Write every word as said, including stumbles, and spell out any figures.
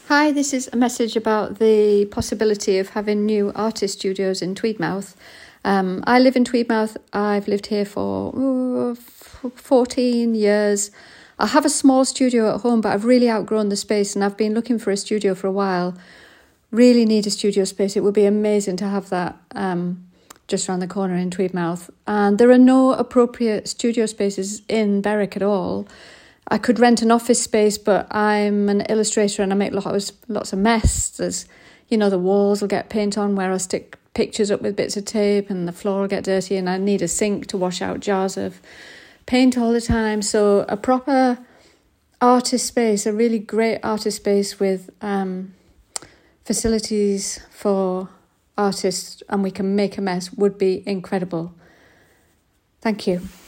Hi, this is a message about the possibility of having new artist studios in Tweedmouth. Um, I live in Tweedmouth. I've lived here for ooh, fourteen years. I have a small studio at home, but I've really outgrown the space and I've been looking for a studio for a while. Really need a studio space. It would be amazing to have that um, just around the corner in Tweedmouth. And there are no appropriate studio spaces in Berwick at all. I could rent an office space, but I'm an illustrator and I make lots, lots of mess. There's, you know, the walls will get paint on where I stick pictures up with bits of tape and the floor will get dirty and I need a sink to wash out jars of paint all the time. So a proper artist space, a really great artist space with um, facilities for artists and we can make a mess would be incredible. Thank you.